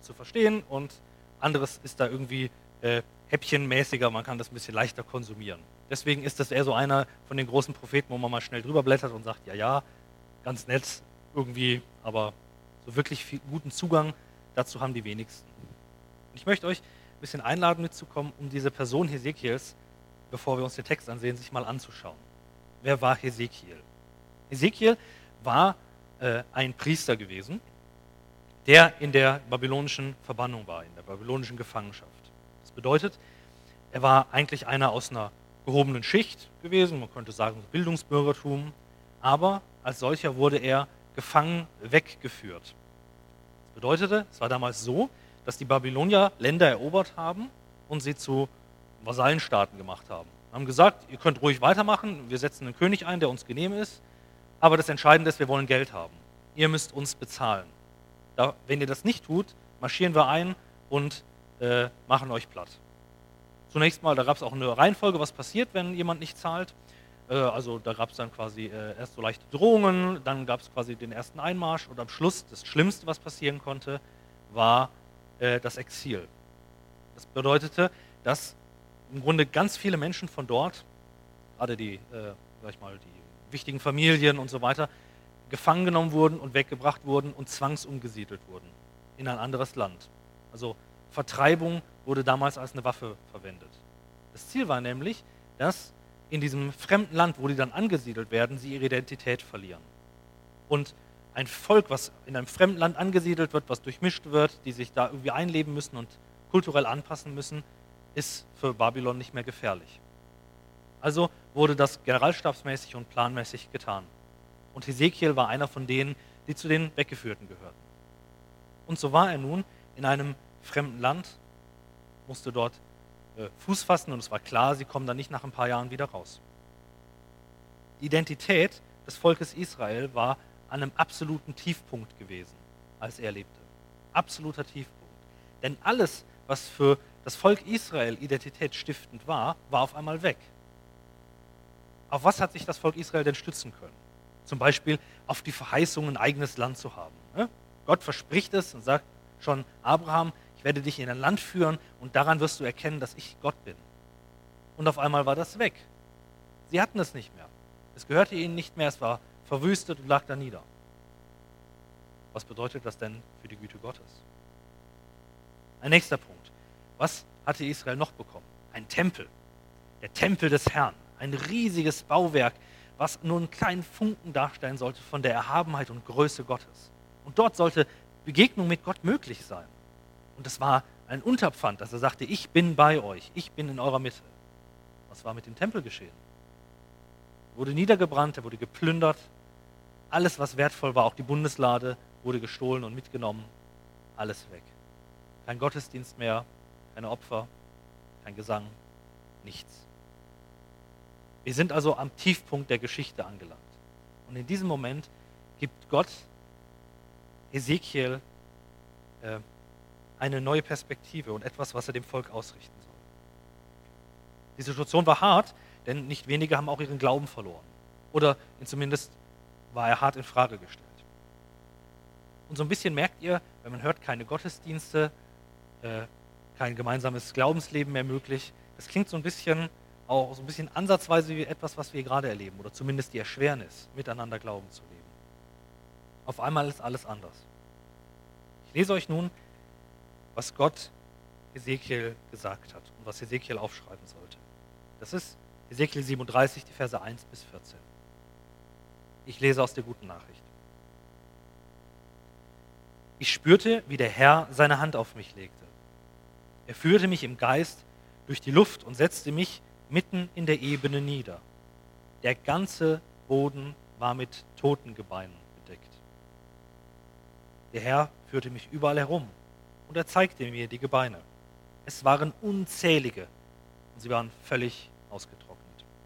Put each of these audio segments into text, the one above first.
zu verstehen und anderes ist da irgendwie häppchenmäßiger, man kann das ein bisschen leichter konsumieren. Deswegen ist das eher so einer von den großen Propheten, wo man mal schnell drüber blättert und sagt, ja, ja, ganz nett irgendwie, aber so wirklich viel guten Zugang dazu haben die wenigsten. Und ich möchte euch ein bisschen einladen mitzukommen, um diese Person Hesekiels, bevor wir uns den Text ansehen, sich mal anzuschauen. Wer war Hesekiel? Hesekiel war ein Priester gewesen, der in der babylonischen Verbannung war, in der babylonischen Gefangenschaft. Das bedeutet, er war eigentlich einer aus einer gehobenen Schicht gewesen, man könnte sagen Bildungsbürgertum, aber als solcher wurde er gefangen weggeführt. Das bedeutete, es war damals so, dass die Babylonier Länder erobert haben und sie zu Vasallenstaaten gemacht haben. Sie haben gesagt, ihr könnt ruhig weitermachen, wir setzen einen König ein, der uns genehm ist, aber das Entscheidende ist, wir wollen Geld haben. Ihr müsst uns bezahlen. Wenn ihr das nicht tut, marschieren wir ein und machen euch platt. Zunächst mal, da gab es auch eine Reihenfolge, was passiert, wenn jemand nicht zahlt. Also da gab es dann quasi erst so leichte Drohungen, dann gab es quasi den ersten Einmarsch und am Schluss, das Schlimmste, was passieren konnte, war das Exil. Das bedeutete, dass im Grunde ganz viele Menschen von dort, gerade die wichtigen Familien und so weiter, gefangen genommen wurden und weggebracht wurden und zwangsumgesiedelt wurden in ein anderes Land. Also Vertreibung wurde damals als eine Waffe verwendet. Das Ziel war nämlich, dass in diesem fremden Land, wo die dann angesiedelt werden, sie ihre Identität verlieren. Und ein Volk, was in einem fremden Land angesiedelt wird, was durchmischt wird, die sich da irgendwie einleben müssen und kulturell anpassen müssen, ist für Babylon nicht mehr gefährlich. Also wurde das generalstabsmäßig und planmäßig getan. Und Hesekiel war einer von denen, die zu den Weggeführten gehörten. Und so war er nun in einem fremden Land, musste dort Fuß fassen und es war klar, sie kommen dann nicht nach ein paar Jahren wieder raus. Die Identität des Volkes Israel war an einem absoluten Tiefpunkt gewesen, als er lebte. Absoluter Tiefpunkt. Denn alles, was für das Volk Israel identitätsstiftend war, war auf einmal weg. Auf was hat sich das Volk Israel denn stützen können? Zum Beispiel auf die Verheißung, ein eigenes Land zu haben. Gott verspricht es und sagt schon Abraham, ich werde dich in ein Land führen und daran wirst du erkennen, dass ich Gott bin. Und auf einmal war das weg. Sie hatten es nicht mehr. Es gehörte ihnen nicht mehr, es war verwüstet und lag da nieder. Was bedeutet das denn für die Güte Gottes? Ein nächster Punkt. Was hatte Israel noch bekommen? Ein Tempel. Der Tempel des Herrn. Ein riesiges Bauwerk, was nur einen kleinen Funken darstellen sollte von der Erhabenheit und Größe Gottes. Und dort sollte Begegnung mit Gott möglich sein. Und es war ein Unterpfand, dass er sagte, ich bin bei euch, ich bin in eurer Mitte. Was war mit dem Tempel geschehen? Er wurde niedergebrannt, er wurde geplündert. Alles, was wertvoll war, auch die Bundeslade, wurde gestohlen und mitgenommen. Alles weg. Kein Gottesdienst mehr, keine Opfer, kein Gesang, nichts. Wir sind also am Tiefpunkt der Geschichte angelangt. Und in diesem Moment gibt Gott Hesekiel eine neue Perspektive und etwas, was er dem Volk ausrichten soll. Die Situation war hart, denn nicht wenige haben auch ihren Glauben verloren. Oder zumindest war er hart in Frage gestellt. Und so ein bisschen merkt ihr, wenn man hört, keine Gottesdienste, kein gemeinsames Glaubensleben mehr möglich, das klingt so ein bisschen ansatzweise wie etwas, was wir gerade erleben, oder zumindest die Erschwernis, miteinander Glauben zu leben. Auf einmal ist alles anders. Ich lese euch nun, was Gott Hesekiel gesagt hat und was Hesekiel aufschreiben sollte. Das ist Hesekiel 37, die Verse 1 bis 14. Ich lese aus der Guten Nachricht. Ich spürte, wie der Herr seine Hand auf mich legte. Er führte mich im Geist durch die Luft und setzte mich mitten in der Ebene nieder. Der ganze Boden war mit Totengebeinen bedeckt. Der Herr führte mich überall herum und er zeigte mir die Gebeine. Es waren unzählige und sie waren völlig ausgetrocknet.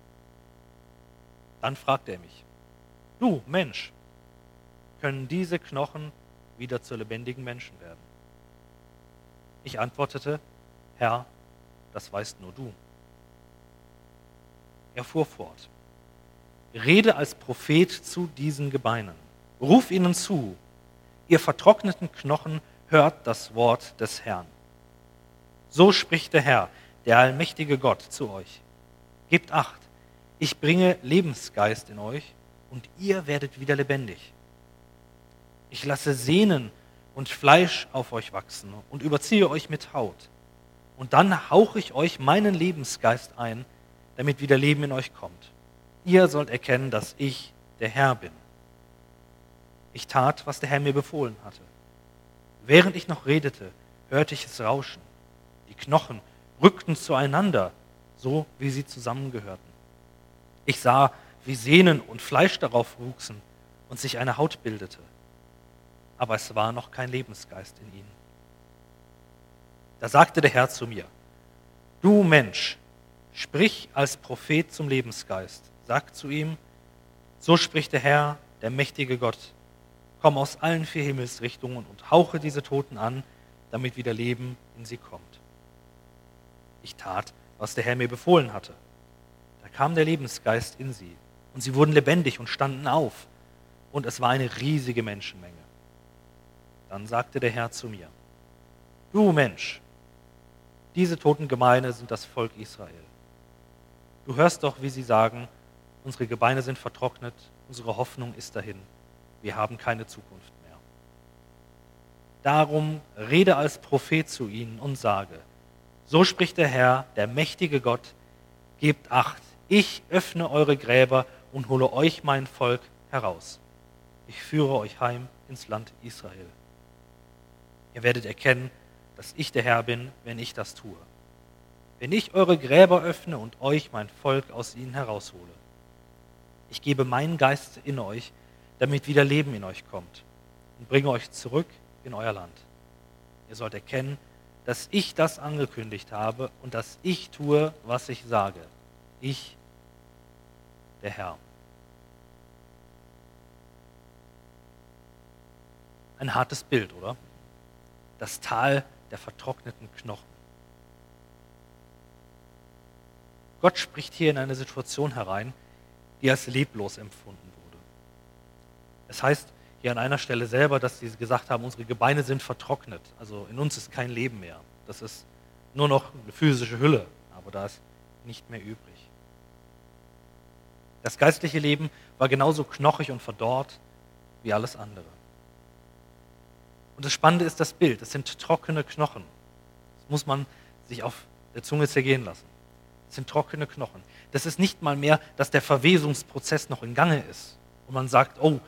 Dann fragte er mich, du Mensch, können diese Knochen wieder zu lebendigen Menschen werden? Ich antwortete, Herr, das weißt nur du. Er fuhr fort, rede als Prophet zu diesen Gebeinen, ruf ihnen zu, ihr vertrockneten Knochen, hört das Wort des Herrn. So spricht der Herr, der allmächtige Gott, zu euch. Gebt acht, ich bringe Lebensgeist in euch und ihr werdet wieder lebendig. Ich lasse Sehnen und Fleisch auf euch wachsen und überziehe euch mit Haut. Und dann hauche ich euch meinen Lebensgeist ein, damit wieder Leben in euch kommt. Ihr sollt erkennen, dass ich der Herr bin. Ich tat, was der Herr mir befohlen hatte. Während ich noch redete, hörte ich es rauschen. Die Knochen rückten zueinander, so wie sie zusammengehörten. Ich sah, wie Sehnen und Fleisch darauf wuchsen und sich eine Haut bildete. Aber es war noch kein Lebensgeist in ihnen. Da sagte der Herr zu mir: Du Mensch, sprich als Prophet zum Lebensgeist. Sag zu ihm: So spricht der Herr, der mächtige Gott. Komm aus allen 4 Himmelsrichtungen und hauche diese Toten an, damit wieder Leben in sie kommt. Ich tat, was der Herr mir befohlen hatte. Da kam der Lebensgeist in sie, und sie wurden lebendig und standen auf, und es war eine riesige Menschenmenge. Dann sagte der Herr zu mir: Du Mensch, diese toten Gebeine sind das Volk Israel. Du hörst doch, wie sie sagen: Unsere Gebeine sind vertrocknet, unsere Hoffnung ist dahin, wir haben keine Zukunft mehr. Darum rede als Prophet zu ihnen und sage: So spricht der Herr, der mächtige Gott: Gebt acht, ich öffne eure Gräber und hole euch mein Volk heraus. Ich führe euch heim ins Land Israel. Ihr werdet erkennen, dass ich der Herr bin, wenn ich das tue. Wenn ich eure Gräber öffne und euch mein Volk aus ihnen heraushole. Ich gebe meinen Geist in euch, damit wieder Leben in euch kommt, und bringe euch zurück in euer Land. Ihr sollt erkennen, dass ich das angekündigt habe und dass ich tue, was ich sage. Ich, der Herr. Ein hartes Bild, oder? Das Tal der vertrockneten Knochen. Gott spricht hier in eine Situation herein, die als leblos empfunden wurde. Es heißt hier an einer Stelle selber, dass sie gesagt haben, unsere Gebeine sind vertrocknet. Also in uns ist kein Leben mehr. Das ist nur noch eine physische Hülle, aber da ist nicht mehr übrig. Das geistliche Leben war genauso knochig und verdorrt wie alles andere. Und das Spannende ist das Bild. Es sind trockene Knochen. Das muss man sich auf der Zunge zergehen lassen. Es sind trockene Knochen. Das ist nicht mal mehr, dass der Verwesungsprozess noch in Gange ist. Und man sagt, oh,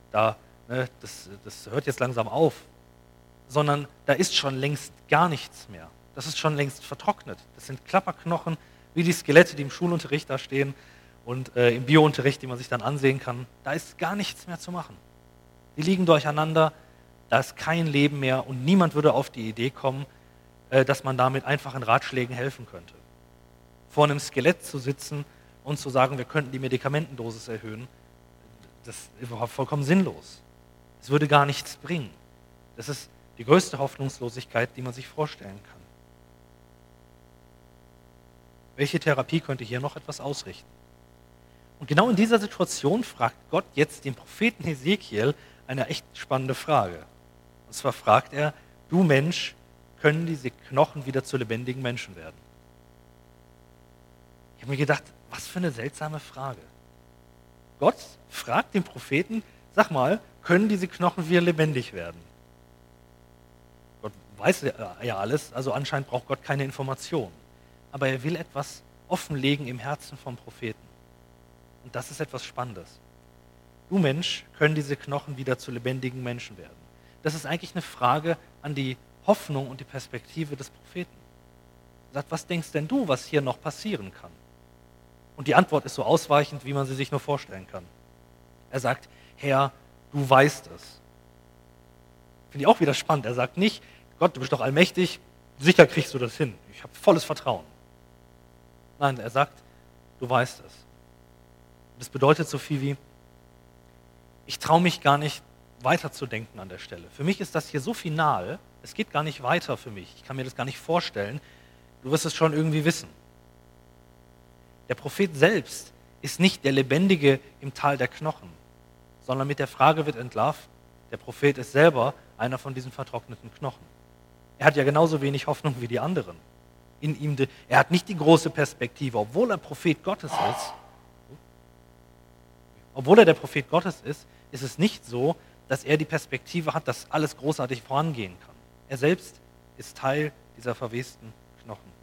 das hört jetzt langsam auf. Sondern da ist schon längst gar nichts mehr. Das ist schon längst vertrocknet. Das sind Klapperknochen, wie die Skelette, die im Schulunterricht da stehen und im Biounterricht, die man sich dann ansehen kann. Da ist gar nichts mehr zu machen. Die liegen durcheinander, da ist kein Leben mehr und niemand würde auf die Idee kommen, dass man damit einfachen Ratschlägen helfen könnte. Vor einem Skelett zu sitzen und zu sagen, wir könnten die Medikamentendosis erhöhen, das ist überhaupt vollkommen sinnlos. Es würde gar nichts bringen. Das ist die größte Hoffnungslosigkeit, die man sich vorstellen kann. Welche Therapie könnte hier noch etwas ausrichten? Und genau in dieser Situation fragt Gott jetzt den Propheten Hesekiel eine echt spannende Frage. Und zwar fragt er: Du Mensch, können diese Knochen wieder zu lebendigen Menschen werden? Ich habe mir gedacht, was für eine seltsame Frage. Gott fragt den Propheten: Sag mal, können diese Knochen wieder lebendig werden? Gott weiß ja alles, also anscheinend braucht Gott keine Informationen. Aber er will etwas offenlegen im Herzen vom Propheten. Und das ist etwas Spannendes. Du Mensch, können diese Knochen wieder zu lebendigen Menschen werden? Das ist eigentlich eine Frage an die Hoffnung und die Perspektive des Propheten. Er sagt, was denkst denn du, was hier noch passieren kann? Und die Antwort ist so ausweichend, wie man sie sich nur vorstellen kann. Er sagt, Herr, du weißt es. Finde ich auch wieder spannend. Er sagt nicht, Gott, du bist doch allmächtig, sicher kriegst du das hin. Ich habe volles Vertrauen. Nein, er sagt, du weißt es. Das bedeutet so viel wie, ich traue mich gar nicht weiterzudenken an der Stelle. Für mich ist das hier so final, es geht gar nicht weiter für mich. Ich kann mir das gar nicht vorstellen. Du wirst es schon irgendwie wissen. Der Prophet selbst ist nicht der Lebendige im Tal der Knochen, sondern mit der Frage wird entlarvt, der Prophet ist selber einer von diesen vertrockneten Knochen. Er hat ja genauso wenig Hoffnung wie die anderen. Er hat nicht die große Perspektive, obwohl er Prophet Gottes ist. Obwohl er der Prophet Gottes ist, ist es nicht so, dass er die Perspektive hat, dass alles großartig vorangehen kann. Er selbst ist Teil dieser verwesten Knochen.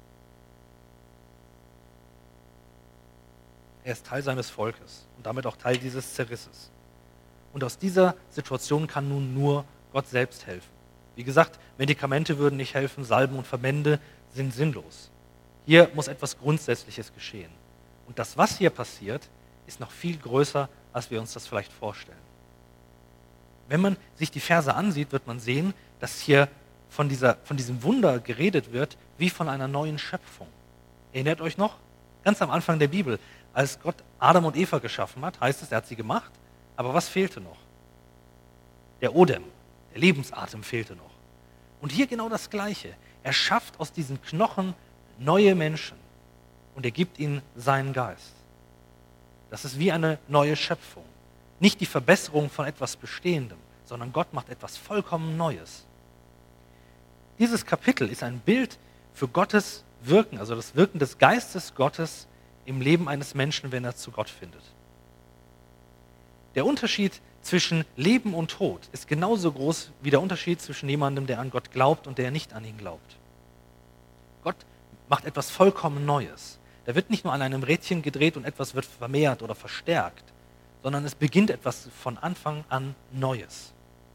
Er ist Teil seines Volkes und damit auch Teil dieses Zerrisses. Und aus dieser Situation kann nun nur Gott selbst helfen. Wie gesagt, Medikamente würden nicht helfen, Salben und Verbände sind sinnlos. Hier muss etwas Grundsätzliches geschehen. Und das, was hier passiert, ist noch viel größer, als wir uns das vielleicht vorstellen. Wenn man sich die Verse ansieht, wird man sehen, dass hier von diesem Wunder geredet wird, wie von einer neuen Schöpfung. Erinnert euch noch? Ganz am Anfang der Bibel, als Gott Adam und Eva geschaffen hat, heißt es, er hat sie gemacht, aber was fehlte noch? Der Odem, der Lebensatem fehlte noch. Und hier genau das Gleiche. Er schafft aus diesen Knochen neue Menschen und er gibt ihnen seinen Geist. Das ist wie eine neue Schöpfung. Nicht die Verbesserung von etwas Bestehendem, sondern Gott macht etwas vollkommen Neues. Dieses Kapitel ist ein Bild für Gottes Wirken, also das Wirken des Geistes Gottes im Leben eines Menschen, wenn er zu Gott findet. Der Unterschied zwischen Leben und Tod ist genauso groß wie der Unterschied zwischen jemandem, der an Gott glaubt und der nicht an ihn glaubt. Gott macht etwas vollkommen Neues. Da wird nicht nur an einem Rädchen gedreht und etwas wird vermehrt oder verstärkt, sondern es beginnt etwas von Anfang an Neues.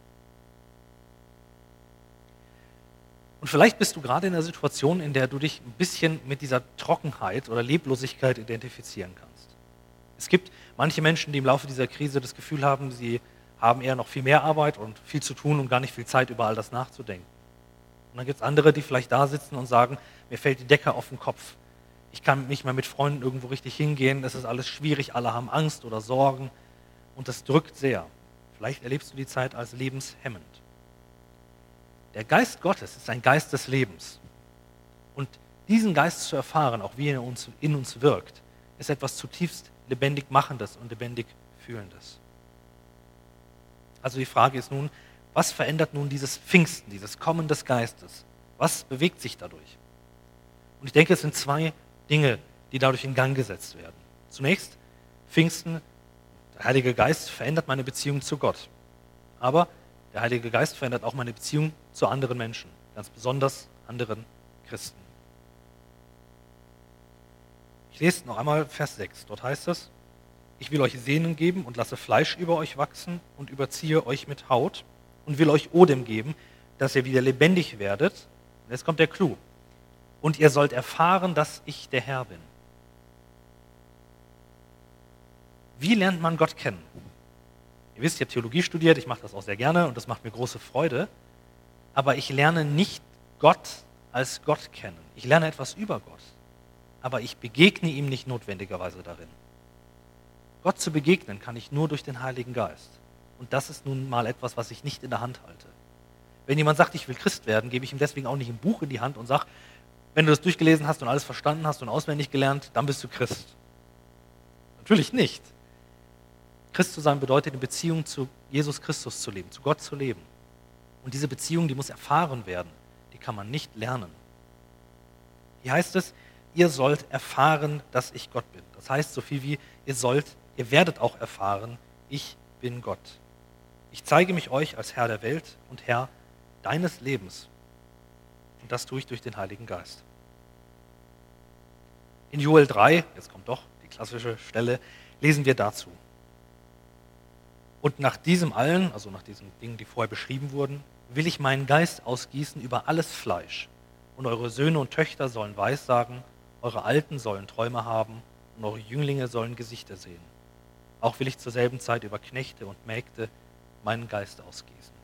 Und vielleicht bist du gerade in einer Situation, in der du dich ein bisschen mit dieser Trockenheit oder Leblosigkeit identifizieren kannst. Es gibt manche Menschen, die im Laufe dieser Krise das Gefühl haben, sie haben eher noch viel mehr Arbeit und viel zu tun und gar nicht viel Zeit, über all das nachzudenken. Und dann gibt es andere, die vielleicht da sitzen und sagen, mir fällt die Decke auf den Kopf. Ich kann nicht mehr mit Freunden irgendwo richtig hingehen, es ist alles schwierig, alle haben Angst oder Sorgen und das drückt sehr. Vielleicht erlebst du die Zeit als lebenshemmend. Der Geist Gottes ist ein Geist des Lebens. Und diesen Geist zu erfahren, auch wie er in uns wirkt, ist etwas zutiefst lebendig Machendes und lebendig Fühlendes. Also die Frage ist nun, was verändert nun dieses Pfingsten, dieses Kommen des Geistes? Was bewegt sich dadurch? Und ich denke, es sind zwei Dinge, die dadurch in Gang gesetzt werden. Zunächst, Pfingsten, der Heilige Geist verändert meine Beziehung zu Gott. Aber der Heilige Geist verändert auch meine Beziehung zu anderen Menschen, ganz besonders anderen Christen. Ich lese noch einmal Vers 6. Dort heißt es, ich will euch Sehnen geben und lasse Fleisch über euch wachsen und überziehe euch mit Haut und will euch Odem geben, dass ihr wieder lebendig werdet. Und jetzt kommt der Clou. Und ihr sollt erfahren, dass ich der Herr bin. Wie lernt man Gott kennen? Ihr wisst, ich habe Theologie studiert, ich mache das auch sehr gerne und das macht mir große Freude. Aber ich lerne nicht Gott als Gott kennen. Ich lerne etwas über Gott. Aber ich begegne ihm nicht notwendigerweise darin. Gott zu begegnen kann ich nur durch den Heiligen Geist. Und das ist nun mal etwas, was ich nicht in der Hand halte. Wenn jemand sagt, ich will Christ werden, gebe ich ihm deswegen auch nicht ein Buch in die Hand und sage, wenn du das durchgelesen hast und alles verstanden hast und auswendig gelernt, dann bist du Christ. Natürlich nicht. Christ zu sein bedeutet, in Beziehung zu Jesus Christus zu leben, zu Gott zu leben. Und diese Beziehung, die muss erfahren werden. Die kann man nicht lernen. Hier heißt es, ihr sollt erfahren, dass ich Gott bin. Das heißt so viel wie, ihr werdet auch erfahren, ich bin Gott. Ich zeige mich euch als Herr der Welt und Herr deines Lebens. Und das tue ich durch den Heiligen Geist. In Joel 3, jetzt kommt doch die klassische Stelle, lesen wir dazu. Und nach diesem allen, also nach diesen Dingen, die vorher beschrieben wurden, will ich meinen Geist ausgießen über alles Fleisch. Und eure Söhne und Töchter sollen Weissagen, eure Alten sollen Träume haben und eure Jünglinge sollen Gesichter sehen. Auch will ich zur selben Zeit über Knechte und Mägde meinen Geist ausgießen.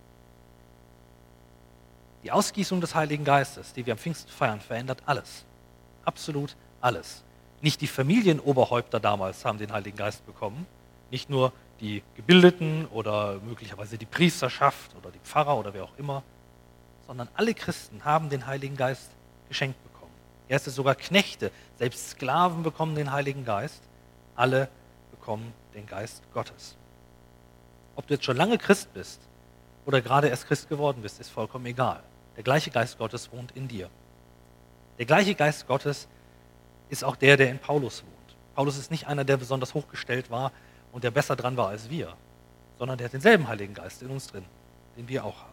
Die Ausgießung des Heiligen Geistes, die wir am Pfingsten feiern, verändert alles. Absolut alles. Nicht die Familienoberhäupter damals haben den Heiligen Geist bekommen, nicht nur die Gebildeten oder möglicherweise die Priesterschaft oder die Pfarrer oder wer auch immer, sondern alle Christen haben den Heiligen Geist geschenkt bekommen. Erst sogar Knechte, selbst Sklaven bekommen den Heiligen Geist, alle bekommen den Geist Gottes. Ob du jetzt schon lange Christ bist oder gerade erst Christ geworden bist, ist vollkommen egal. Der gleiche Geist Gottes wohnt in dir. Der gleiche Geist Gottes ist auch der in Paulus wohnt. Paulus ist nicht einer, der besonders hochgestellt war und der besser dran war als wir, sondern der hat denselben Heiligen Geist in uns drin, den wir auch haben.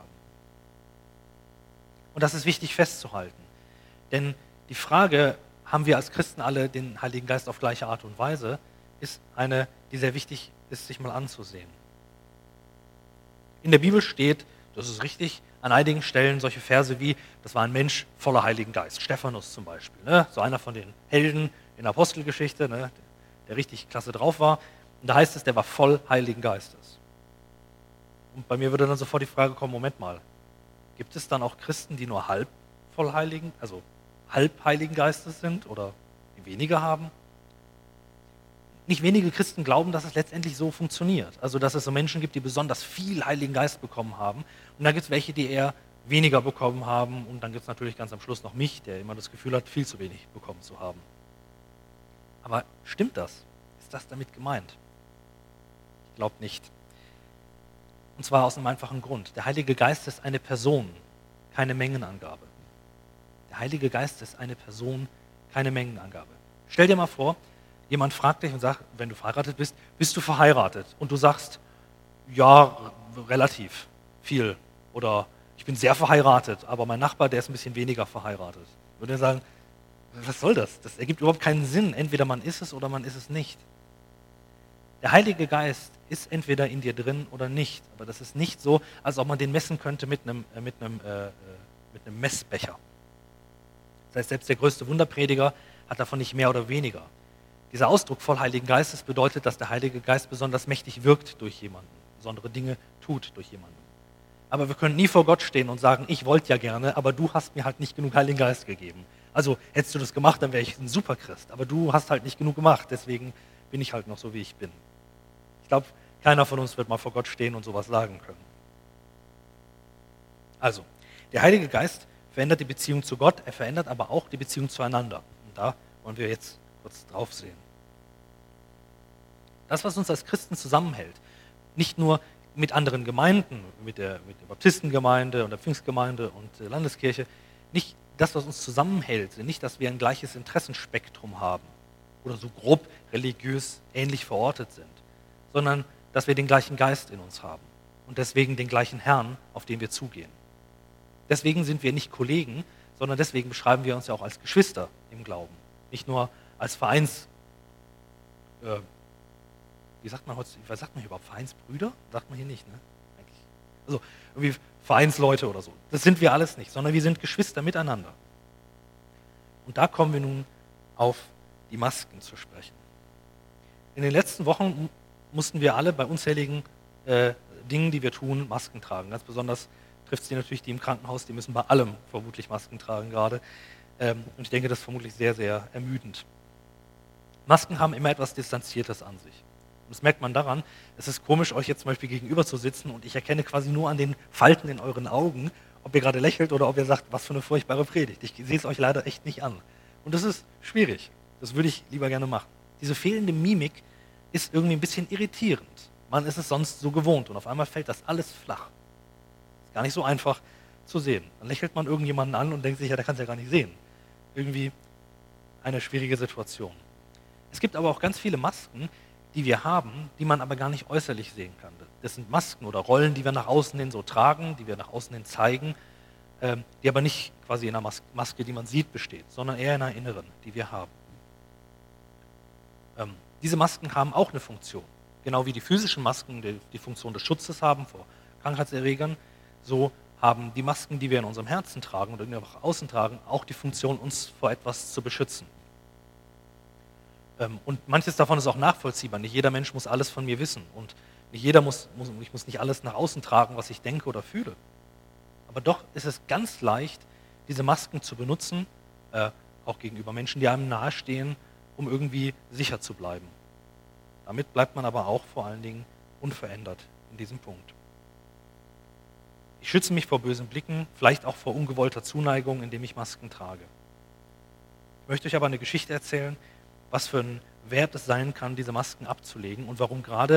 Und das ist wichtig festzuhalten. Denn die Frage, haben wir als Christen alle den Heiligen Geist auf gleiche Art und Weise, ist eine, die sehr wichtig ist, sich mal anzusehen. In der Bibel steht, das ist richtig, an einigen Stellen solche Verse wie, das war ein Mensch voller Heiligen Geist, Stephanus zum Beispiel, ne? So einer von den Helden in der Apostelgeschichte, ne? Der richtig klasse drauf war. Und da heißt es, der war voll Heiligen Geistes. Und bei mir würde dann sofort die Frage kommen, Moment mal, gibt es dann auch Christen, die nur halb voll Heiligen, also halb Heiligen Geistes sind oder die weniger haben? Nicht wenige Christen glauben, dass es letztendlich so funktioniert. Also dass es so Menschen gibt, die besonders viel Heiligen Geist bekommen haben. Und dann gibt es welche, die eher weniger bekommen haben. Und dann gibt es natürlich ganz am Schluss noch mich, der immer das Gefühl hat, viel zu wenig bekommen zu haben. Aber stimmt das? Ist das damit gemeint? Ich glaube nicht. Und zwar aus einem einfachen Grund. Der Heilige Geist ist eine Person, keine Mengenangabe. Der Heilige Geist ist eine Person, keine Mengenangabe. Stell dir mal vor, jemand fragt dich und sagt, wenn du verheiratet bist, bist du verheiratet? Und du sagst, ja, relativ viel. Oder ich bin sehr verheiratet, aber mein Nachbar, der ist ein bisschen weniger verheiratet. Würde er sagen, was soll das? Das ergibt überhaupt keinen Sinn. Entweder man ist es oder man ist es nicht. Der Heilige Geist ist entweder in dir drin oder nicht. Aber das ist nicht so, als ob man den messen könnte mit einem Messbecher. Das heißt, selbst der größte Wunderprediger hat davon nicht mehr oder weniger. Dieser Ausdruck voll Heiligen Geistes bedeutet, dass der Heilige Geist besonders mächtig wirkt durch jemanden, besondere Dinge tut durch jemanden. Aber wir können nie vor Gott stehen und sagen, ich wollte ja gerne, aber du hast mir halt nicht genug Heiligen Geist gegeben. Also hättest du das gemacht, dann wäre ich ein Superchrist. Aber du hast halt nicht genug gemacht, deswegen bin ich halt noch so, wie ich bin. Ich glaube, keiner von uns wird mal vor Gott stehen und sowas sagen können. Also, der Heilige Geist verändert die Beziehung zu Gott, er verändert aber auch die Beziehung zueinander. Und da wollen wir jetzt kurz drauf sehen. Das, was uns als Christen zusammenhält, nicht nur mit anderen Gemeinden, mit der Baptistengemeinde und der Pfingstgemeinde und der Landeskirche, nicht das, was uns zusammenhält, nicht, dass wir ein gleiches Interessenspektrum haben oder so grob religiös ähnlich verortet sind, sondern dass wir den gleichen Geist in uns haben und deswegen den gleichen Herrn, auf den wir zugehen. Deswegen sind wir nicht Kollegen, sondern deswegen beschreiben wir uns ja auch als Geschwister im Glauben. Nicht nur als wie sagt man heute, was sagt man hier überhaupt? Vereinsbrüder? Sagt man hier nicht, ne? Eigentlich. Also irgendwie Vereinsleute oder so. Das sind wir alles nicht, sondern wir sind Geschwister miteinander. Und da kommen wir nun auf die Masken zu sprechen. In den letzten Wochen mussten wir alle bei unzähligen Dingen, die wir tun, Masken tragen. Ganz besonders trifft es die natürlich, die im Krankenhaus, die müssen bei allem vermutlich Masken tragen gerade. Und ich denke, das ist vermutlich sehr, sehr ermüdend. Masken haben immer etwas Distanziertes an sich. Und das merkt man daran, es ist komisch, euch jetzt zum Beispiel gegenüber zu sitzen und ich erkenne quasi nur an den Falten in euren Augen, ob ihr gerade lächelt oder ob ihr sagt, was für eine furchtbare Predigt. Ich sehe es euch leider echt nicht an. Und das ist schwierig. Das würde ich lieber gerne machen. Diese fehlende Mimik ist irgendwie ein bisschen irritierend. Man ist es sonst so gewohnt und auf einmal fällt das alles flach. Ist gar nicht so einfach zu sehen. Dann lächelt man irgendjemanden an und denkt sich, ja, der kann es ja gar nicht sehen. Irgendwie eine schwierige Situation. Es gibt aber auch ganz viele Masken, die wir haben, die man aber gar nicht äußerlich sehen kann. Das sind Masken oder Rollen, die wir nach außen hin so tragen, die wir nach außen hin zeigen, die aber nicht quasi in einer Maske, die man sieht, besteht, sondern eher in einer inneren, die wir haben. Diese Masken haben auch eine Funktion. Genau wie die physischen Masken die Funktion des Schutzes haben vor Krankheitserregern, so haben die Masken, die wir in unserem Herzen tragen oder nach außen tragen, auch die Funktion, uns vor etwas zu beschützen. Und manches davon ist auch nachvollziehbar. Nicht jeder Mensch muss alles von mir wissen und nicht jeder ich muss nicht alles nach außen tragen, was ich denke oder fühle. Aber doch ist es ganz leicht, diese Masken zu benutzen, auch gegenüber Menschen, die einem nahestehen, um irgendwie sicher zu bleiben. Damit bleibt man aber auch vor allen Dingen unverändert in diesem Punkt. Ich schütze mich vor bösen Blicken, vielleicht auch vor ungewollter Zuneigung, indem ich Masken trage. Ich möchte euch aber eine Geschichte erzählen, was für ein Wert es sein kann, diese Masken abzulegen und warum gerade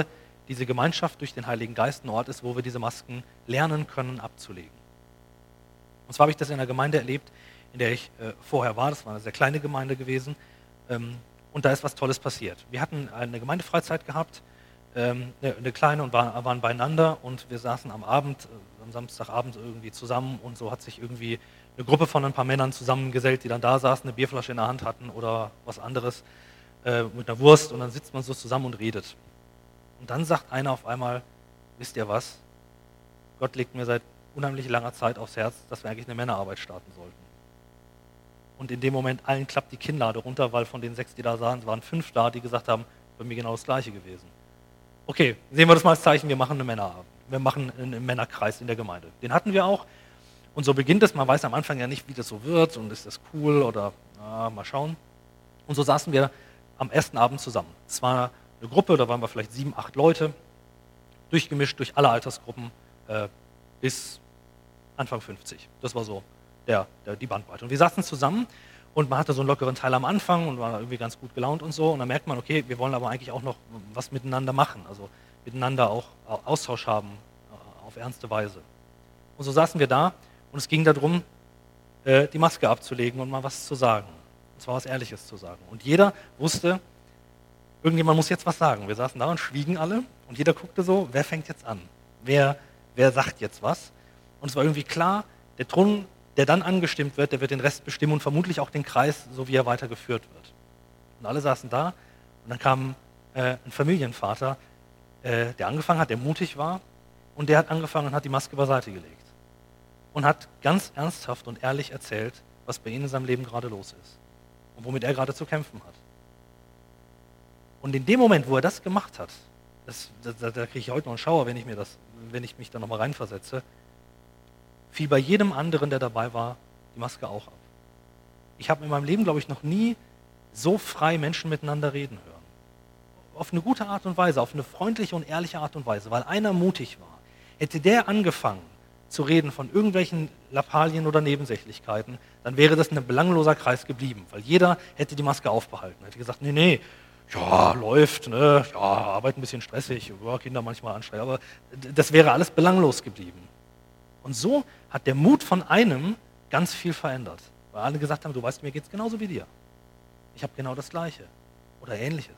diese Gemeinschaft durch den Heiligen Geist ein Ort ist, wo wir diese Masken lernen können abzulegen. Und zwar habe ich das in einer Gemeinde erlebt, in der ich vorher war. Das war eine sehr kleine Gemeinde gewesen. Und da ist was Tolles passiert. Wir hatten eine Gemeindefreizeit gehabt, eine kleine, und waren beieinander. Und wir saßen am Abend, am Samstagabend irgendwie zusammen. Und so hat sich irgendwie eine Gruppe von ein paar Männern zusammengesellt, die dann da saßen, eine Bierflasche in der Hand hatten oder was anderes mit einer Wurst. Und dann sitzt man so zusammen und redet. Und dann sagt einer auf einmal, wisst ihr was? Gott legt mir seit unheimlich langer Zeit aufs Herz, dass wir eigentlich eine Männerarbeit starten sollten. Und in dem Moment allen klappt die Kinnlade runter, weil von den 6, die da saßen, waren 5 da, die gesagt haben, bei mir genau das Gleiche gewesen. Okay, sehen wir das mal als Zeichen, wir machen eine Männerarbeit. Wir machen einen Männerkreis in der Gemeinde. Den hatten wir auch. Und so beginnt es. Man weiß am Anfang ja nicht, wie das so wird und ist das cool oder mal schauen. Und so saßen wir am ersten Abend zusammen. Es war eine Gruppe, da waren wir vielleicht 7, 8 Leute, durchgemischt durch alle Altersgruppen bis Anfang 50. Das war so die Bandbreite. Und wir saßen zusammen und man hatte so einen lockeren Teil am Anfang und war irgendwie ganz gut gelaunt und so. Und dann merkt man, okay, wir wollen aber eigentlich auch noch was miteinander machen, also miteinander auch Austausch haben auf ernste Weise. Und so saßen wir da und es ging darum, die Maske abzulegen und mal was zu sagen. Und zwar was Ehrliches zu sagen. Und jeder wusste, irgendjemand muss jetzt was sagen. Wir saßen da und schwiegen alle und jeder guckte so, wer fängt jetzt an? Wer sagt jetzt was? Und es war irgendwie klar, der Ton, der dann angestimmt wird, der wird den Rest bestimmen und vermutlich auch den Kreis, so wie er weitergeführt wird. Und alle saßen da und dann kam ein Familienvater, der angefangen hat, der mutig war und der hat angefangen und hat die Maske beiseite gelegt. Und hat ganz ernsthaft und ehrlich erzählt, was bei ihm in seinem Leben gerade los ist und womit er gerade zu kämpfen hat. Und in dem Moment, wo er das gemacht hat, da kriege ich heute noch einen Schauer, wenn ich mich da nochmal reinversetze, fiel bei jedem anderen, der dabei war, die Maske auch ab. Ich habe in meinem Leben, glaube ich, noch nie so frei Menschen miteinander reden hören. Auf eine gute Art und Weise, auf eine freundliche und ehrliche Art und Weise, weil einer mutig war. Hätte der angefangen zu reden von irgendwelchen Lappalien oder Nebensächlichkeiten, dann wäre das ein belangloser Kreis geblieben, weil jeder hätte die Maske aufbehalten. Hätte gesagt, nee, ja, läuft, ne, ja, Arbeit ein bisschen stressig, ja, Kinder manchmal anstrengend, aber das wäre alles belanglos geblieben. Und so hat der Mut von einem ganz viel verändert, weil alle gesagt haben, du weißt, mir geht es genauso wie dir. Ich habe genau das Gleiche oder Ähnliches.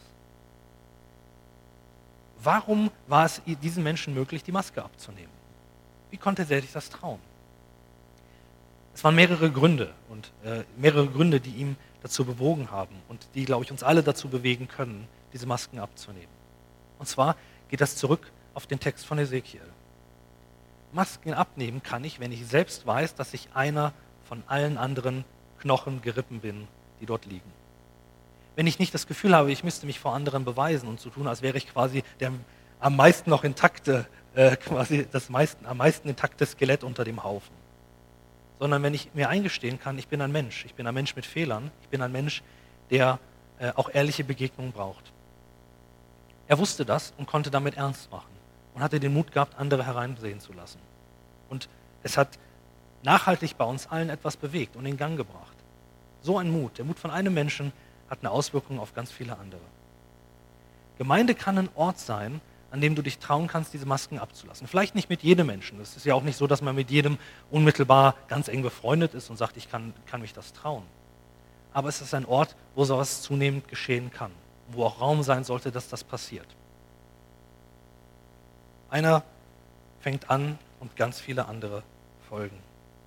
Warum war es diesen Menschen möglich, die Maske abzunehmen? Wie konnte er sich das trauen? Es waren mehrere Gründe die ihm dazu bewogen haben und die, glaube ich, uns alle dazu bewegen können, diese Masken abzunehmen. Und zwar geht das zurück auf den Text von Ezekiel. Masken abnehmen kann ich, wenn ich selbst weiß, dass ich einer von allen anderen Knochengerippen bin, die dort liegen. Wenn ich nicht das Gefühl habe, ich müsste mich vor anderen beweisen und so tun, als wäre ich quasi der am meisten noch intakte, am meisten intakte Skelett unter dem Haufen. Sondern wenn ich mir eingestehen kann, ich bin ein Mensch mit Fehlern, ich bin ein Mensch, der auch ehrliche Begegnungen braucht. Er wusste das und konnte damit ernst machen und hatte den Mut gehabt, andere hereinsehen zu lassen. Und es hat nachhaltig bei uns allen etwas bewegt und in Gang gebracht. So ein Mut, der Mut von einem Menschen, hat eine Auswirkung auf ganz viele andere. Gemeinde kann ein Ort sein, an dem du dich trauen kannst, diese Masken abzulassen. Vielleicht nicht mit jedem Menschen. Es ist ja auch nicht so, dass man mit jedem unmittelbar ganz eng befreundet ist und sagt, ich kann mich das trauen. Aber es ist ein Ort, wo sowas zunehmend geschehen kann, wo auch Raum sein sollte, dass das passiert. Einer fängt an und ganz viele andere folgen.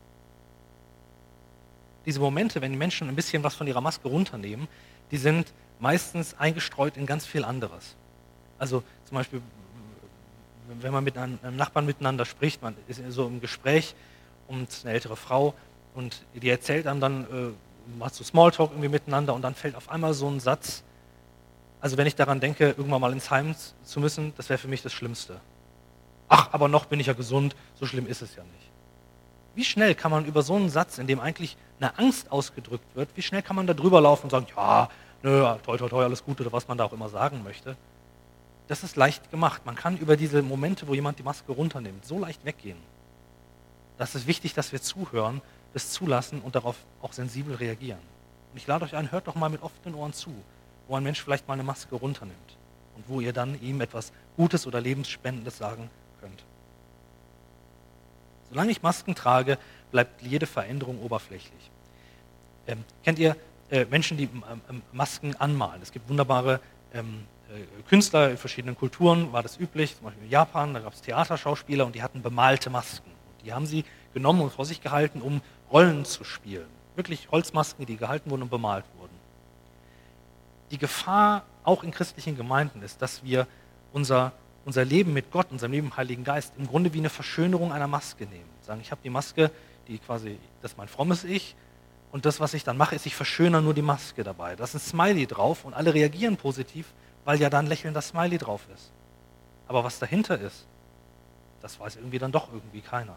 Diese Momente, wenn die Menschen ein bisschen was von ihrer Maske runternehmen, die sind meistens eingestreut in ganz viel anderes. Also zum Beispiel, wenn man mit einem Nachbarn miteinander spricht, man ist so im Gespräch und eine ältere Frau und die erzählt einem dann, macht so Smalltalk irgendwie miteinander und dann fällt auf einmal so ein Satz, also wenn ich daran denke, irgendwann mal ins Heim zu müssen, das wäre für mich das Schlimmste. Ach, aber noch bin ich ja gesund, so schlimm ist es ja nicht. Wie schnell kann man über so einen Satz, in dem eigentlich eine Angst ausgedrückt wird, wie schnell kann man da drüber laufen und sagen, ja, nö, toi, toi, toi, alles gut oder was man da auch immer sagen möchte. Das ist leicht gemacht. Man kann über diese Momente, wo jemand die Maske runternimmt, so leicht weggehen. Das ist wichtig, dass wir zuhören, das zulassen und darauf auch sensibel reagieren. Und ich lade euch ein, hört doch mal mit offenen Ohren zu, wo ein Mensch vielleicht mal eine Maske runternimmt und wo ihr dann ihm etwas Gutes oder Lebensspendendes sagen könnt. Solange ich Masken trage, bleibt jede Veränderung oberflächlich. Kennt ihr Menschen, die Masken anmalen? Es gibt wunderbare Künstler in verschiedenen Kulturen, war das üblich, zum Beispiel in Japan, da gab es Theaterschauspieler und die hatten bemalte Masken. Und die haben sie genommen und vor sich gehalten, um Rollen zu spielen. Wirklich Holzmasken, die gehalten wurden und bemalt wurden. Die Gefahr auch in christlichen Gemeinden ist, dass wir unser Leben mit Gott, unserem Leben im Heiligen Geist, im Grunde wie eine Verschönerung einer Maske nehmen. Sagen, ich habe die Maske, das ist mein frommes Ich, und das, was ich dann mache, ist, ich verschönere nur die Maske dabei. Da ist ein Smiley drauf und alle reagieren positiv, weil ja da ein lächelnder Smiley drauf ist. Aber was dahinter ist, das weiß irgendwie dann doch irgendwie keiner.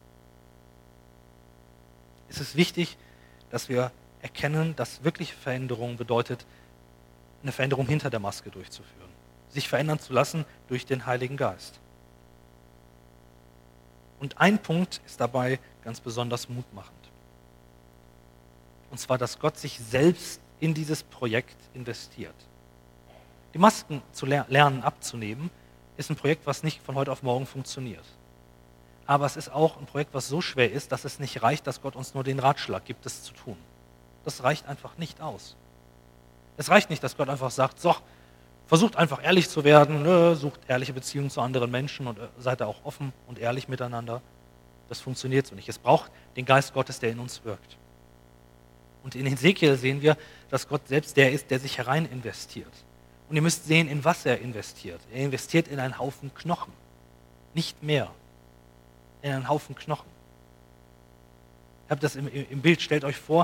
Es ist wichtig, dass wir erkennen, dass wirkliche Veränderung bedeutet, eine Veränderung hinter der Maske durchzuführen. Sich verändern zu lassen durch den Heiligen Geist. Und ein Punkt ist dabei ganz besonders mutmachend. Und zwar, dass Gott sich selbst in dieses Projekt investiert. Die Masken zu lernen abzunehmen, ist ein Projekt, was nicht von heute auf morgen funktioniert. Aber es ist auch ein Projekt, was so schwer ist, dass es nicht reicht, dass Gott uns nur den Ratschlag gibt, es zu tun. Das reicht einfach nicht aus. Es reicht nicht, dass Gott einfach sagt, so, versucht einfach ehrlich zu werden, sucht ehrliche Beziehungen zu anderen Menschen und seid da auch offen und ehrlich miteinander. Das funktioniert so nicht. Es braucht den Geist Gottes, der in uns wirkt. Und in Hesekiel sehen wir, dass Gott selbst der ist, der sich herein investiert. Und ihr müsst sehen, in was er investiert. Er investiert in einen Haufen Knochen. Nicht mehr. In einen Haufen Knochen. Ich habe das im Bild, stellt euch vor,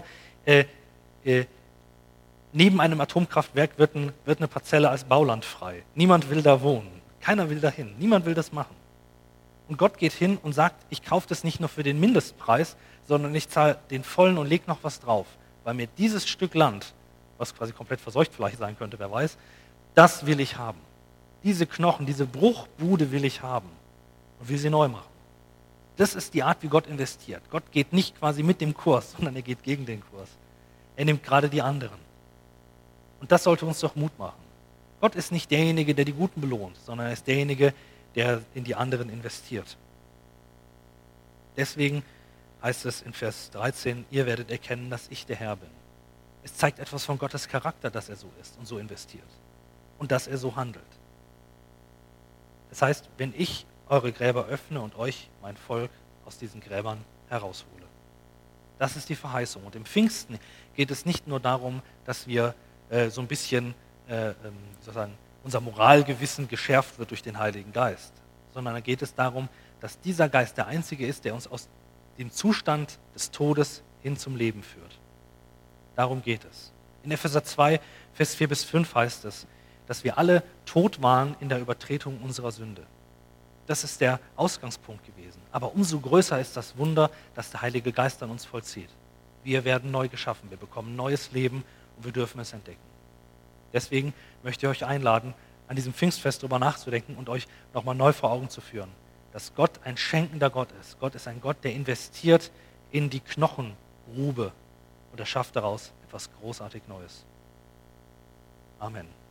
neben einem Atomkraftwerk wird eine Parzelle als Bauland frei. Niemand will da wohnen. Keiner will dahin. Niemand will das machen. Und Gott geht hin und sagt, ich kaufe das nicht nur für den Mindestpreis, sondern ich zahle den vollen und lege noch was drauf. Weil mir dieses Stück Land, was quasi komplett verseucht vielleicht sein könnte, wer weiß, das will ich haben. Diese Knochen, diese Bruchbude will ich haben und will sie neu machen. Das ist die Art, wie Gott investiert. Gott geht nicht quasi mit dem Kurs, sondern er geht gegen den Kurs. Er nimmt gerade die anderen. Und das sollte uns doch Mut machen. Gott ist nicht derjenige, der die Guten belohnt, sondern er ist derjenige, der in die anderen investiert. Deswegen heißt es in Vers 13, ihr werdet erkennen, dass ich der Herr bin. Es zeigt etwas von Gottes Charakter, dass er so ist und so investiert. Und dass er so handelt. Das heißt, wenn ich eure Gräber öffne und euch, mein Volk, aus diesen Gräbern heraushole. Das ist die Verheißung. Und im Pfingsten geht es nicht nur darum, dass wir so ein bisschen sozusagen unser Moralgewissen geschärft wird durch den Heiligen Geist, sondern da geht es darum, dass dieser Geist der einzige ist, der uns aus dem Zustand des Todes hin zum Leben führt. Darum geht es. In Epheser 2, Vers 4 bis 5 heißt es, dass wir alle tot waren in der Übertretung unserer Sünde. Das ist der Ausgangspunkt gewesen. Aber umso größer ist das Wunder, das der Heilige Geist an uns vollzieht. Wir werden neu geschaffen, wir bekommen neues Leben und wir dürfen es entdecken. Deswegen möchte ich euch einladen, an diesem Pfingstfest darüber nachzudenken und euch nochmal neu vor Augen zu führen, dass Gott ein schenkender Gott ist. Gott ist ein Gott, der investiert in die Knochengrube und er schafft daraus etwas großartig Neues. Amen.